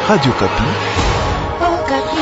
Radio Kapi. Okapi.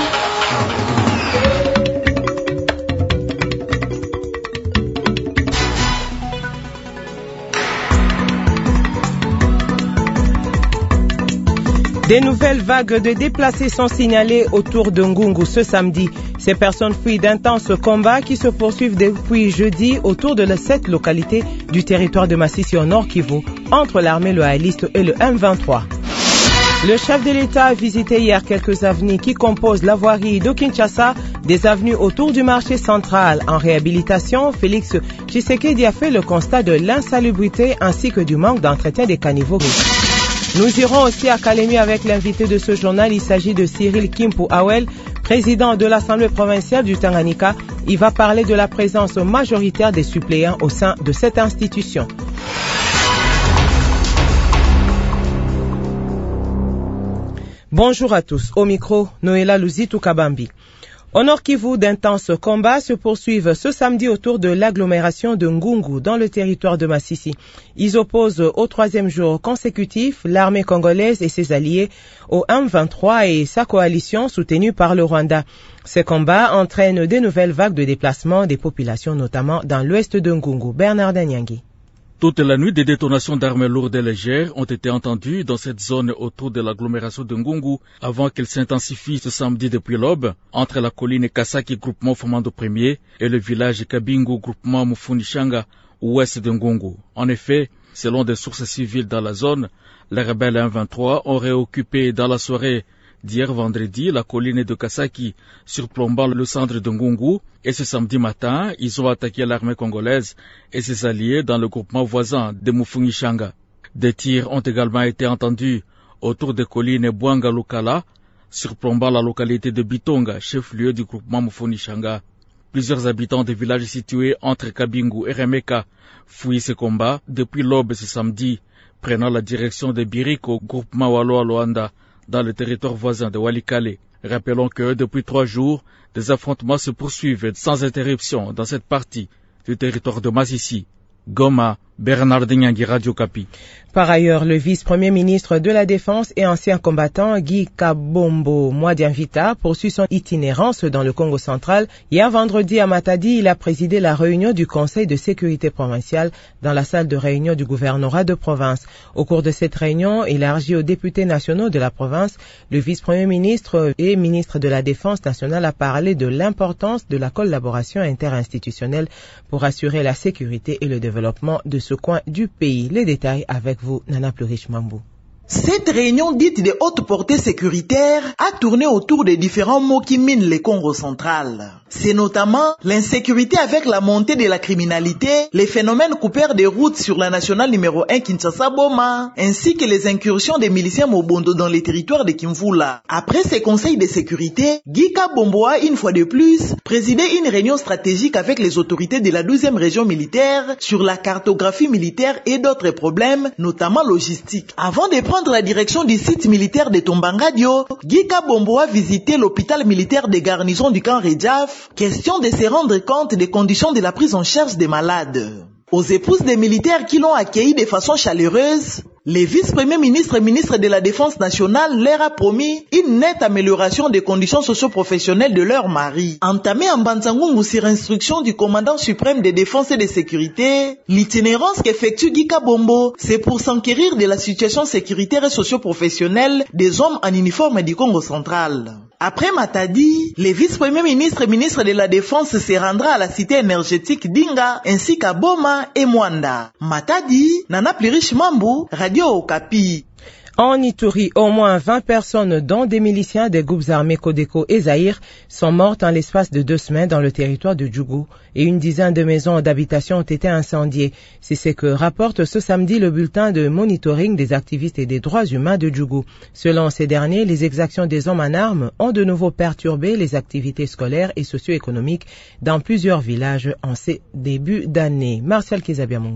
Des nouvelles vagues de déplacés sont signalées autour de Ngungu ce samedi. Ces personnes fuient d'intenses combats qui se poursuivent depuis jeudi autour de cette localité du territoire de Massissi au Nord Kivu, entre l'armée loyaliste et le M23. Le chef de l'État a visité hier quelques avenues qui composent la voirie de Kinshasa, des avenues autour du marché central. En réhabilitation, Félix Tshisekedi a fait le constat de l'insalubrité ainsi que du manque d'entretien des caniveaux. Nous irons aussi à Kalemi avec l'invité de ce journal. Il s'agit de Cyril Kimpu Awel, président de l'Assemblée provinciale du Tanganyika. Il va parler de la présence majoritaire des suppléants au sein de cette institution. Bonjour à tous. Au micro, Noéla Luzitou Kabambi. Au Nord Kivu, d'intenses combats se poursuivent ce samedi autour de l'agglomération de Ngungu dans le territoire de Massissi. Ils opposent au troisième jour consécutif l'armée congolaise et ses alliés au M23 et sa coalition soutenue par le Rwanda. Ces combats entraînent des nouvelles vagues de déplacement des populations, notamment dans l'ouest de Ngungu. Bernard Danyangui. Toute la nuit, des détonations d'armes lourdes et légères ont été entendues dans cette zone autour de l'agglomération de Ngungu avant qu'elle s'intensifie ce samedi depuis l'aube entre la colline Kasaki, groupement Fomando 1er, et le village Kabingu, groupement Mufunishanga, ouest de Ngungu. En effet, selon des sources civiles dans la zone, les rebelles M23 ont réoccupé dans la soirée d'hier vendredi la colline de Kasaki, surplombant le centre de Ngungu, et ce samedi matin, ils ont attaqué l'armée congolaise et ses alliés dans le groupement voisin de Mufungishanga. Des tirs ont également été entendus autour des collines Bwanga Lukala, surplombant la localité de Bitonga, chef-lieu du groupement Mufungishanga. Plusieurs habitants des villages situés entre Kabingu et Remeka fuient ces combats depuis l'aube ce samedi, prenant la direction de Biriko, groupement Walo-Aloanda, dans le territoire voisin de Walikale. Rappelons que depuis 3 jours, des affrontements se poursuivent sans interruption dans cette partie du territoire de Massissi. Goma, Bernard Danyangui, Radio Kapi. Par ailleurs, le vice-premier ministre de la Défense et ancien combattant Guy Kabombo Mwadianvita poursuit son itinérance dans le Congo central. Hier vendredi à Matadi, il a présidé la réunion du Conseil de sécurité provinciale dans la salle de réunion du gouvernorat de province. Au cours de cette réunion, élargie aux députés nationaux de la province, le vice-premier ministre et ministre de la Défense nationale a parlé de l'importance de la collaboration interinstitutionnelle pour assurer la sécurité et le développement de ce coin du pays. Les détails avec vous, Nana Plurish Mambou. Cette réunion dite de haute portée sécuritaire a tourné autour des différents maux qui minent le Congo central. C'est notamment l'insécurité avec la montée de la criminalité, les phénomènes coupeurs des routes sur la nationale numéro 1 Kinshasa-Boma, ainsi que les incursions des miliciens Mobondo dans les territoires de Kimvula. Après ces conseils de sécurité, Guy Kabombo a une fois de plus présidé une réunion stratégique avec les autorités de la 12e région militaire sur la cartographie militaire et d'autres problèmes, notamment logistiques. Avant de prendre la direction du site militaire de Tombangadio, Guy Kabombo a visité l'hôpital militaire des garnisons du camp Redjaf, question de se rendre compte des conditions de la prise en charge des malades. Aux épouses des militaires qui l'ont accueilli de façon chaleureuse, le vice-premier ministre et ministre de la Défense nationale leur a promis une nette amélioration des conditions socio-professionnelles de leurs maris. Entamé en Banzangungu sur instruction du commandant suprême des défenses et de sécurité, l'itinérance qu'effectue Guy Kabombo, c'est pour s'enquérir de la situation sécuritaire et socio-professionnelle des hommes en uniforme du Congo central. Après Matadi, le vice-premier ministre et ministre de la Défense se rendra à la cité énergétique d'Inga ainsi qu'à Boma et Mwanda. Matadi, Nana Plurish Mambou, Radio Okapi. En Ituri, au moins 20 personnes, dont des miliciens des groupes armés Kodeko et Zaïre, sont mortes en l'espace de 2 semaines dans le territoire de Djougou et une dizaine de maisons d'habitation ont été incendiées. C'est ce que rapporte ce samedi le bulletin de monitoring des activistes et des droits humains de Djougou. Selon ces derniers, les exactions des hommes en armes ont de nouveau perturbé les activités scolaires et socio-économiques dans plusieurs villages en ces débuts d'année. Martial Kizabiamongo.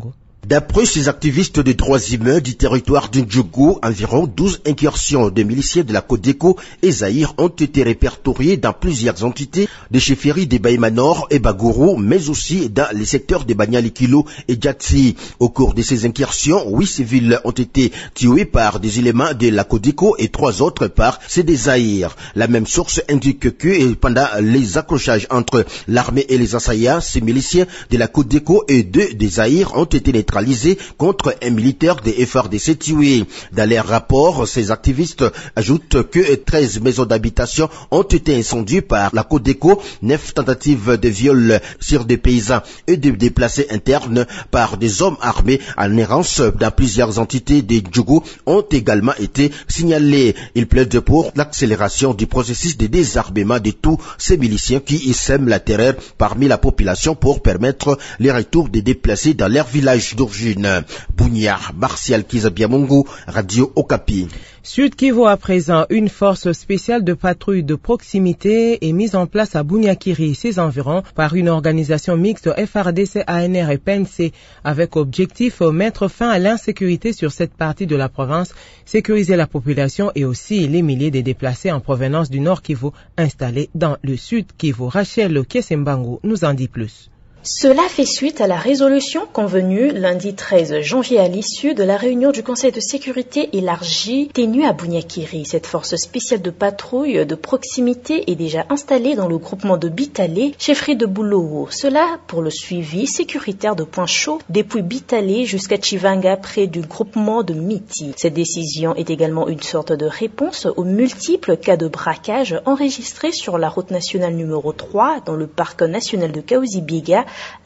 D'après ces activistes des droits humains du territoire d'Ndjougou, environ 12 incursions de miliciens de la Codeco et Zaïre ont été répertoriées dans plusieurs entités des chefferies de Baïmanor et Bagourou, mais aussi dans les secteurs de Banyalikilo et Djatsi. Au cours de ces incursions, 8 civils ont été tués par des éléments de la Codeco et 3 autres par ceux des Zaïre. La même source indique que pendant les accrochages entre l'armée et les assaillants, ces miliciens de la Codeco et 2 des Zaïre ont été neutralisés contre un militaire des FARDC tué. Dans leur rapport, ces activistes ajoutent que 13 maisons d'habitation ont été incendiées par la Codeco, 9 tentatives de viol sur des paysans et de déplacés internes par des hommes armés en errance dans plusieurs entités de Ndjougou ont également été signalées. Ils plaident pour l'accélération du processus de désarmement de tous ces miliciens qui sèment la terreur parmi la population pour permettre le retour des déplacés dans leur village d'origine. Bounia, Martial Kizabiamungu, Radio Okapi. Sud Kivu à présent, une force spéciale de patrouille de proximité est mise en place à Bunyakiri et ses environs par une organisation mixte FARDC, ANR et PNC avec objectif mettre fin à l'insécurité sur cette partie de la province, sécuriser la population et aussi les milliers de déplacés en provenance du Nord Kivu installés dans le Sud Kivu. Rachel Kesembangu nous en dit plus. Cela fait suite à la résolution convenue lundi 13 janvier à l'issue de la réunion du Conseil de sécurité élargie tenue à Bunyakiri. Cette force spéciale de patrouille de proximité est déjà installée dans le groupement de Bitalé, chefferie de Boulowo. Cela pour le suivi sécuritaire de points chauds depuis Bitalé jusqu'à Chivanga près du groupement de Miti. Cette décision est également une sorte de réponse aux multiples cas de braquage enregistrés sur la route nationale numéro 3 dans le parc national de Kaouzi-Biega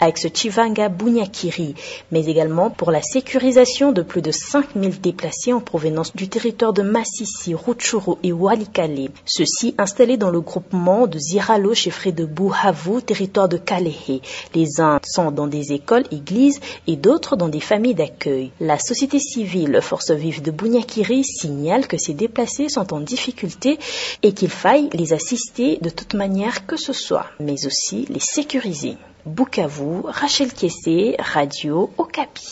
Aix-Chivanga-Bunyakiri, mais également pour la sécurisation de plus de 5000 déplacés en provenance du territoire de Massissi, Rutshuru et Walikale. Ceux-ci installés dans le groupement de Ziralo, chefferie de Buhavu, territoire de Kalehe. Les uns sont dans des écoles, églises et d'autres dans des familles d'accueil. La société civile, force vive de Bunyakiri, signale que ces déplacés sont en difficulté et qu'il faille les assister de toute manière que ce soit, mais aussi les sécuriser. Bukavu, Rachel Kessé, Radio Okapi.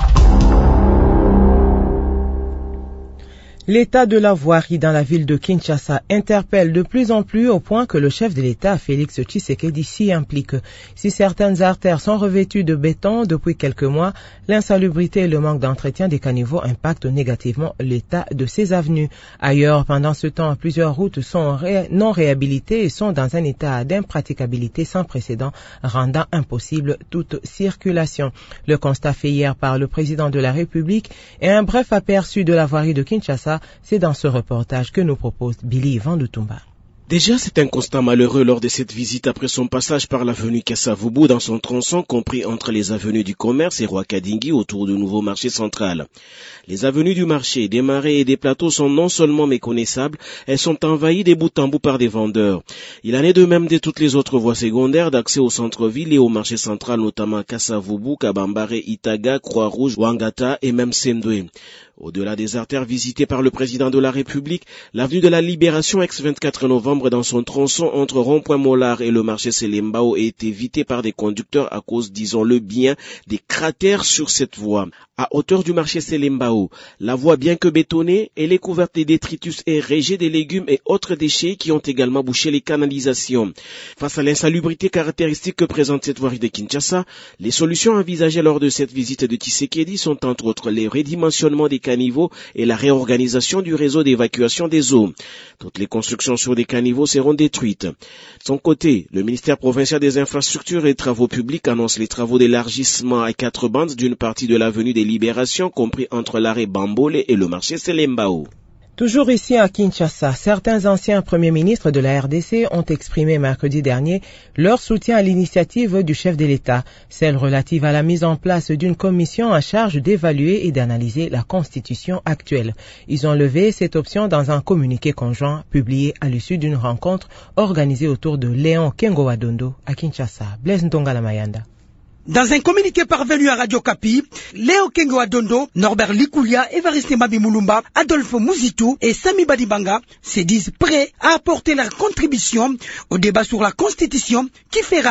L'état de la voirie dans la ville de Kinshasa interpelle de plus en plus au point que le chef de l'État, Félix Tshisekedi, s'y implique. Si certaines artères sont revêtues de béton depuis quelques mois, l'insalubrité et le manque d'entretien des caniveaux impactent négativement l'état de ces avenues. Ailleurs, pendant ce temps, plusieurs routes sont non réhabilitées et sont dans un état d'impraticabilité sans précédent, rendant impossible toute circulation. Le constat fait hier par le président de la République et un bref aperçu de la voirie de Kinshasa. C'est dans ce reportage que nous propose Billy Vandutumba. Déjà, c'est un constat malheureux lors de cette visite après son passage par l'avenue Kassavubu dans son tronçon compris entre les avenues du commerce et Roi-Kadingi autour du nouveau marché central. Les avenues du marché, des marais et des plateaux sont non seulement méconnaissables, elles sont envahies de bout en bout par des vendeurs. Il en est de même de toutes les autres voies secondaires d'accès au centre-ville et au marché central, notamment Kassavubu, Kabambare, Itaga, Croix-Rouge, Wangata et même Sendwe. Au-delà des artères visitées par le président de la République, l'avenue de la Libération ex-24 novembre dans son tronçon entre Rond-Point Mollard et le marché Selembao est évitée par des conducteurs à cause, disons-le bien, des cratères sur cette voie. À hauteur du marché Selembao, la voie bien que bétonnée, elle est couverte de détritus et rejets des légumes et autres déchets qui ont également bouché les canalisations. Face à l'insalubrité caractéristique que présente cette voirie de Kinshasa, les solutions envisagées lors de cette visite de Tshisekedi sont entre autres les redimensionnements des caniveaux et la réorganisation du réseau d'évacuation des eaux. Toutes les constructions sur des caniveaux seront détruites. De son côté, le ministère provincial des infrastructures et travaux publics annonce les travaux d'élargissement à 4 bandes d'une partie de l'avenue des Libérations, compris entre l'arrêt Bambole et le marché Selembao. Toujours ici à Kinshasa, certains anciens premiers ministres de la RDC ont exprimé mercredi dernier leur soutien à l'initiative du chef de l'État, celle relative à la mise en place d'une commission en charge d'évaluer et d'analyser la constitution actuelle. Ils ont levé cette option dans un communiqué conjoint publié à l'issue d'une rencontre organisée autour de Léon Kengowadondo à Kinshasa. Blaise Ndongala Mayanda. Dans un communiqué parvenu à Radio Kapi, Léo Kengowadondo, Norbert Likoulia, Évariste Mabimulumba, Adolphe Mouzitou et Sami Badibanga se disent prêts à apporter leur contribution au débat sur la Constitution qui fait rage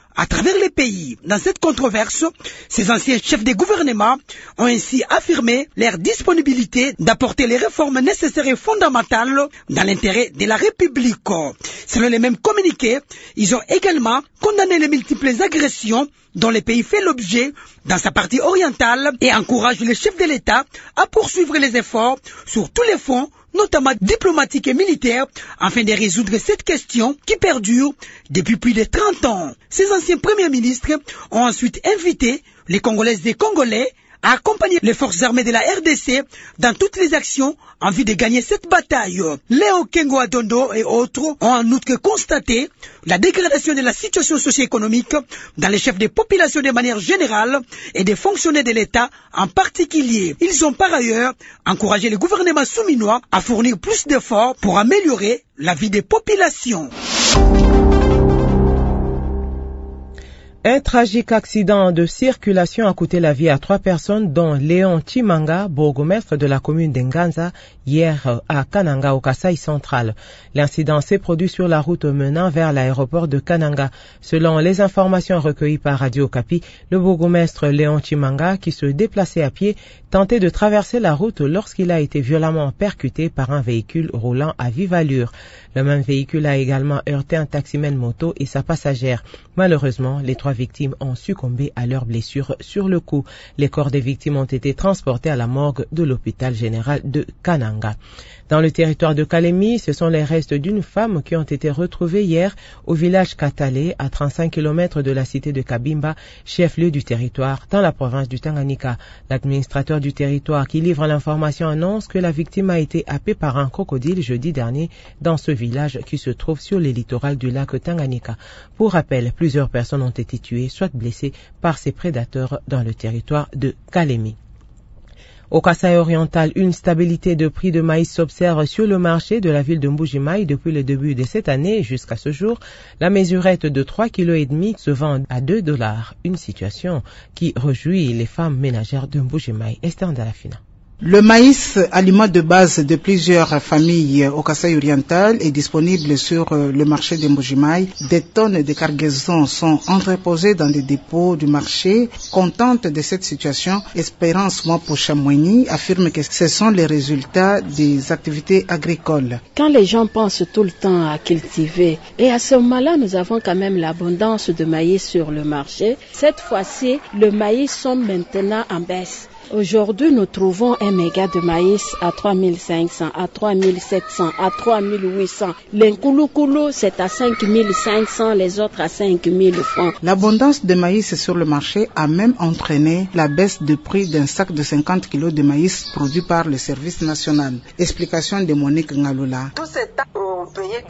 à travers les pays. Dans cette controverse, ces anciens chefs des gouvernements ont ainsi affirmé leur disponibilité d'apporter les réformes nécessaires et fondamentales dans l'intérêt de la République. Selon les mêmes communiqués, ils ont également condamné les multiples agressions dont le pays fait l'objet dans sa partie orientale et encouragent les chefs de l'État à poursuivre les efforts sur tous les fronts, notamment diplomatiques et militaires, afin de résoudre cette question qui perdure depuis plus de 30 ans. Ces anciens premiers ministres ont ensuite invité les Congolaises et Congolais à accompagner les forces armées de la RDC dans toutes les actions en vue de gagner cette bataille. Léo Kengo Adondo et autres ont en outre constaté la dégradation de la situation socio-économique dans les chefs des populations de manière générale et des fonctionnaires de l'État en particulier. Ils ont par ailleurs encouragé le gouvernement souminois à fournir plus d'efforts pour améliorer la vie des populations. Un tragique accident de circulation a coûté la vie à 3 personnes, dont Léon Chimanga, bourgmestre de la commune d'Nganza, hier à Kananga, au Kasaï central. L'incident s'est produit sur la route menant vers l'aéroport de Kananga. Selon les informations recueillies par Radio Okapi, le bourgmestre Léon Chimanga, qui se déplaçait à pied, tentait de traverser la route lorsqu'il a été violemment percuté par un véhicule roulant à vive allure. Le même véhicule a également heurté un taximène moto et sa passagère. Malheureusement, les 3 victimes ont succombé à leurs blessures sur le coup. Les corps des victimes ont été transportés à la morgue de l'hôpital général de Kananga. Dans le territoire de Kalemi, ce sont les restes d'une femme qui ont été retrouvés hier au village Katale, à 35 km de la cité de Kabimba, chef-lieu du territoire, dans la province du Tanganyika. L'administrateur du territoire qui livre l'information annonce que la victime a été happée par un crocodile jeudi dernier dans ce village qui se trouve sur les littorales du lac Tanganyika. Pour rappel, plusieurs personnes ont été tuées, soit blessées par ces prédateurs dans le territoire de Kalemi. Au Kasaï oriental, une stabilité de prix de maïs s'observe sur le marché de la ville de Mbuji-Mayi depuis le début de cette année jusqu'à ce jour. La mesurette de 3,5 kg se vend à $2. Une situation qui réjouit les femmes ménagères de Mbuji-Mayi. Esther Ndalafina. Le maïs, aliment de base de plusieurs familles au Kasaï oriental, est disponible sur le marché de Mbuji-Mayi. Des tonnes de cargaisons sont entreposées dans les dépôts du marché. Contente de cette situation, Espérance Mwapo-Chamouini affirme que ce sont les résultats des activités agricoles. Quand les gens pensent tout le temps à cultiver, et à ce moment-là, nous avons quand même l'abondance de maïs sur le marché. Cette fois-ci, le maïs sont maintenant en baisse. Aujourd'hui, nous trouvons un méga de maïs à 3500, à 3700, à 3800. L'Nkouloukoulou, c'est à 5500, les autres à 5000 francs. L'abondance de maïs sur le marché a même entraîné la baisse de prix d'un sac de 50 kg de maïs produit par le service national. Explication de Monique Ngaloula. Tout ce temps, on payait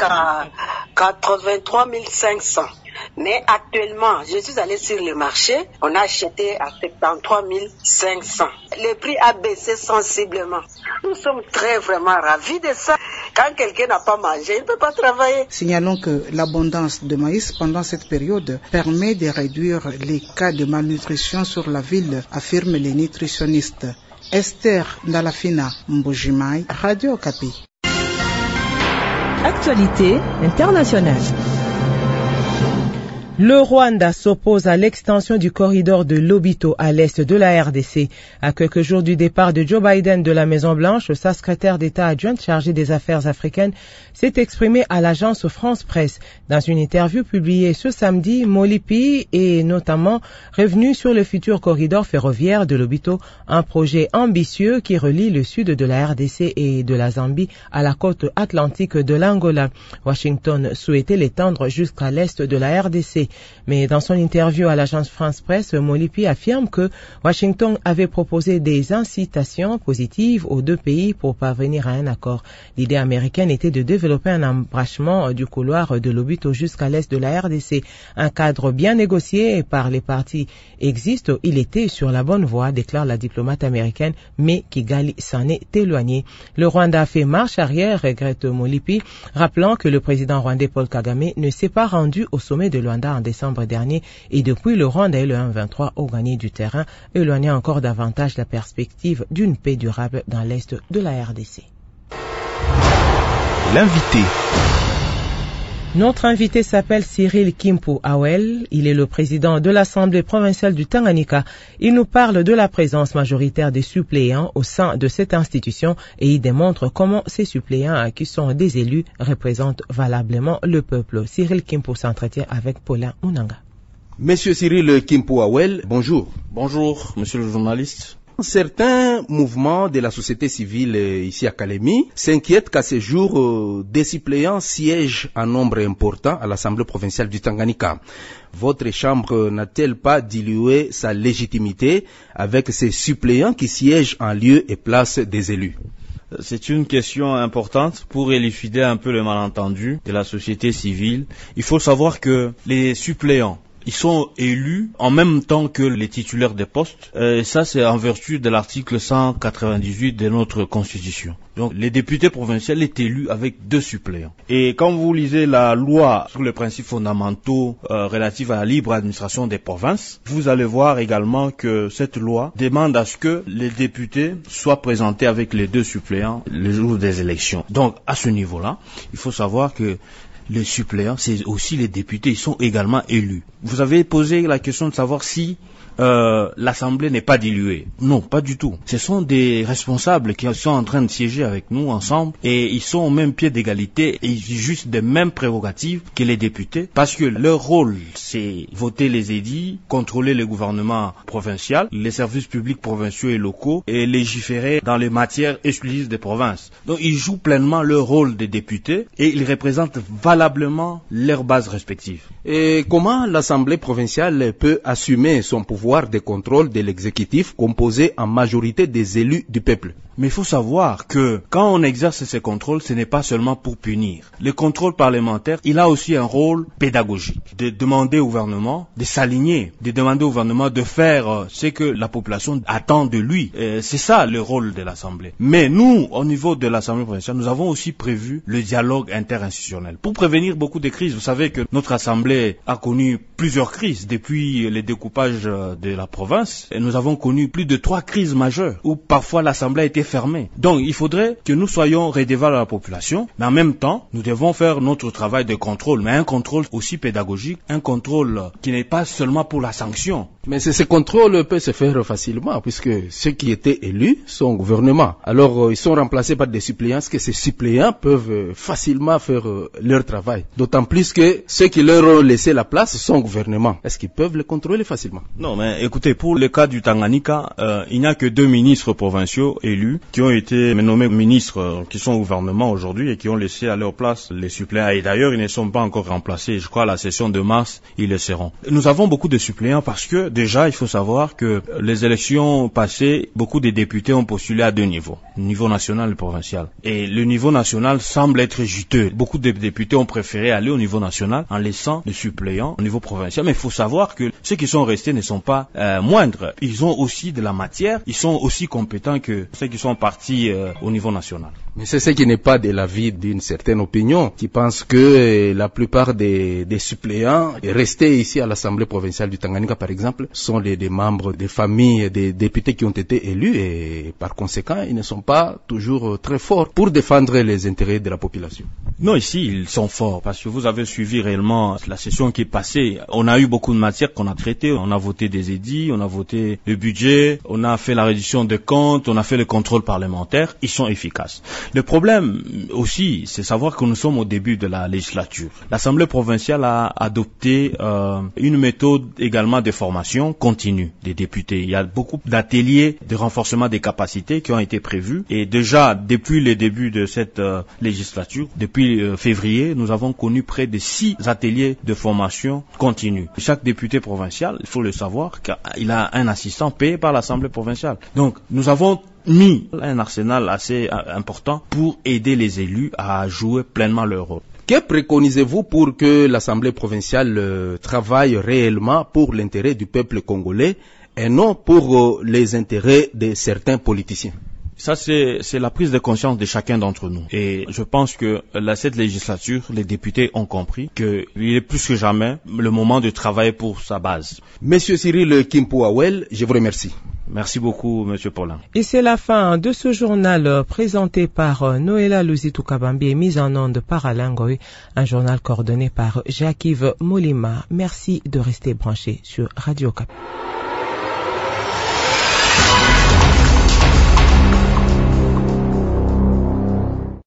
83 500. Mais actuellement, je suis allé sur le marché, on a acheté à 73 500. Le prix a baissé sensiblement. Nous sommes vraiment ravis de ça. Quand quelqu'un n'a pas mangé, il ne peut pas travailler. Signalons que l'abondance de maïs pendant cette période permet de réduire les cas de malnutrition sur la ville, affirment les nutritionnistes. Esther Ndalafina, Mbuji-Mayi, Radio Okapi. Actualité internationale. Le Rwanda s'oppose à l'extension du corridor de Lobito à l'est de la RDC. À quelques jours du départ de Joe Biden de la Maison-Blanche, sa secrétaire d'État adjointe chargée des affaires africaines s'est exprimée à l'agence France Presse. Dans une interview publiée ce samedi, Molipi est notamment revenu sur le futur corridor ferroviaire de Lobito, un projet ambitieux qui relie le sud de la RDC et de la Zambie à la côte atlantique de l'Angola. Washington souhaitait l'étendre jusqu'à l'est de la RDC. Mais dans son interview à l'agence France Presse, Molipi affirme que Washington avait proposé des incitations positives aux deux pays pour parvenir à un accord. L'idée américaine était de développer un embranchement du couloir de Lobito jusqu'à l'est de la RDC. Un cadre bien négocié par les parties existe. Il était sur la bonne voie, déclare la diplomate américaine, mais Kigali s'en est éloigné. Le Rwanda a fait marche arrière, regrette Molipi, rappelant que le président rwandais Paul Kagame ne s'est pas rendu au sommet de Luanda en décembre dernier et depuis le Rwanda et le 1-23 ont gagné du terrain, éloignant encore davantage la perspective d'une paix durable dans l'est de la RDC. L'invité. Notre invité s'appelle Cyril Kimpu Awel. Il est le président de l'Assemblée provinciale du Tanganyika. Il nous parle de la présence majoritaire des suppléants au sein de cette institution et il démontre comment ces suppléants qui sont des élus représentent valablement le peuple. Cyril Kimpu s'entretient avec Paulin Munanga. Monsieur Cyril Kimpu Awel, bonjour. Bonjour, monsieur le journaliste. Certains mouvements de la société civile ici à Kalemi s'inquiètent qu'à ce jour, des suppléants siègent en nombre important à l'Assemblée provinciale du Tanganyika. Votre chambre n'a-t-elle pas dilué sa légitimité avec ces suppléants qui siègent en lieu et place des élus? C'est une question importante pour élucider un peu le malentendu de la société civile. Il faut savoir que les suppléants, ils sont élus en même temps que les titulaires des postes. Et ça, c'est en vertu de l'article 198 de notre Constitution. Donc, les députés provinciaux est élu avec 2 suppléants. Et quand vous lisez la loi sur les principes fondamentaux relatifs à la libre administration des provinces, vous allez voir également que cette loi demande à ce que les députés soient présentés avec les 2 suppléants le jour des élections. Donc, à ce niveau-là, il faut savoir que les suppléants, c'est aussi les députés, ils sont également élus. Vous avez posé la question de savoir si l'Assemblée n'est pas diluée. Non, pas du tout. Ce sont des responsables qui sont en train de siéger avec nous ensemble et ils sont au même pied d'égalité et ils ont juste des mêmes prérogatives que les députés parce que leur rôle, c'est voter les édits, contrôler le gouvernement provincial, les services publics provinciaux et locaux et légiférer dans les matières exclusives des provinces. Donc ils jouent pleinement leur rôle de députés et ils représentent valablement leurs bases respectives. Et comment l'Assemblée provinciale peut assumer son pouvoir de contrôle de l'exécutif composé en majorité des élus du peuple? Mais il faut savoir que quand on exerce ces contrôles, ce n'est pas seulement pour punir. Le contrôle parlementaire, il a aussi un rôle pédagogique, de demander au gouvernement de s'aligner, de demander au gouvernement de faire ce que la population attend de lui. C'est ça le rôle de l'Assemblée. Mais nous, au niveau de l'Assemblée provinciale, nous avons aussi prévu le dialogue interinstitutionnel pour prévenir beaucoup de crises. Vous savez que notre Assemblée a connu plusieurs crises depuis le découpage de la province. Et nous avons connu plus de 3 crises majeures où parfois l'Assemblée a été fermée. Donc il faudrait que nous soyons redevables à la population, mais en même temps, nous devons faire notre travail de contrôle, mais un contrôle aussi pédagogique, un contrôle qui n'est pas seulement pour la sanction. Mais ce contrôle peut se faire facilement puisque ceux qui étaient élus sont au gouvernement. Alors ils sont remplacés par des suppléants, parce que ces suppléants peuvent facilement faire leur travail. D'autant plus que ceux qui leur ont laissé la place sont au gouvernement. Est-ce qu'ils peuvent le contrôler facilement? Non, mais écoutez, pour le cas du Tanganyika, il n'y a que 2 ministres provinciaux élus qui ont été nommés ministres, qui sont au gouvernement aujourd'hui et qui ont laissé à leur place les suppléants. Et d'ailleurs, ils ne sont pas encore remplacés. Je crois à la session de mars, ils le seront. Nous avons beaucoup de suppléants parce que déjà, il faut savoir que les élections passées, beaucoup de députés ont postulé à 2 niveaux, le niveau national et provincial. Et le niveau national semble être juteux. Beaucoup de députés ont préféré aller au niveau national en laissant les suppléants au niveau provincial. Mais il faut savoir que ceux qui sont restés ne sont pas moindres. Ils ont aussi de la matière, ils sont aussi compétents que ceux qui sont partis au niveau national. Mais c'est ce qui n'est pas de l'avis d'une certaine opinion, qui pense que la plupart des suppléants restés ici à l'Assemblée provinciale du Tanganyika, par exemple, sont des membres des familles des députés qui ont été élus et par conséquent, ils ne sont pas toujours très forts pour défendre les intérêts de la population. Non, ici, ils sont forts parce que vous avez suivi réellement la session qui est passée. On a eu beaucoup de matières qu'on a traitées. On a voté des édits, on a voté le budget, on a fait la réduction des comptes, on a fait le contrôle parlementaire. Ils sont efficaces. Le problème aussi, c'est savoir que nous sommes au début de la législature. L'Assemblée provinciale a adopté une méthode également de formation continue des députés. Il y a beaucoup d'ateliers de renforcement des capacités qui ont été prévus. Et déjà, depuis le début de cette législature, depuis février, nous avons connu près de 6 ateliers de formation continue. Chaque député provincial, il faut le savoir, qu'il a un assistant payé par l'Assemblée provinciale. Donc, nous avons mis un arsenal assez important pour aider les élus à jouer pleinement leur rôle. Que préconisez-vous pour que l'Assemblée provinciale travaille réellement pour l'intérêt du peuple congolais et non pour les intérêts de certains politiciens? Ça, c'est la prise de conscience de chacun d'entre nous. Et je pense que cette législature, les députés ont compris qu'il est plus que jamais le moment de travailler pour sa base. Monsieur Cyril Kimpo-Awel, je vous remercie. Merci beaucoup, Monsieur Paulin. Et c'est la fin de ce journal présenté par Noëlla Luzitou Kabambi et mis en onde par Alain Goy, un journal coordonné par Jacques-Yves Molima. Merci de rester branché sur Radio Cap.